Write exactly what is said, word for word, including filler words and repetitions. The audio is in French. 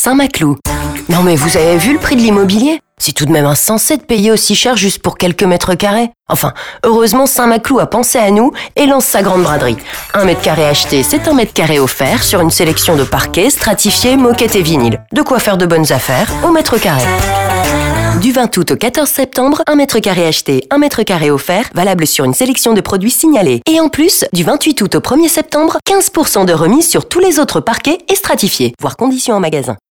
Saint-Maclou. Non mais vous avez vu le prix de l'immobilier ? C'est tout de même insensé de payer aussi cher juste pour quelques mètres carrés. Enfin, heureusement Saint-Maclou a pensé à nous et lance sa grande braderie. Un mètre carré acheté, c'est un mètre carré offert sur une sélection de parquets, stratifiés, moquettes et vinyles. De quoi faire de bonnes affaires au mètre carré. Du vingt août au quatorze septembre, un mètre carré acheté, un mètre carré offert, valable sur une sélection de produits signalés. Et en plus, du vingt-huit août au premier septembre, quinze pour cent de remise sur tous les autres parquets et stratifiés. Voir conditions en magasin.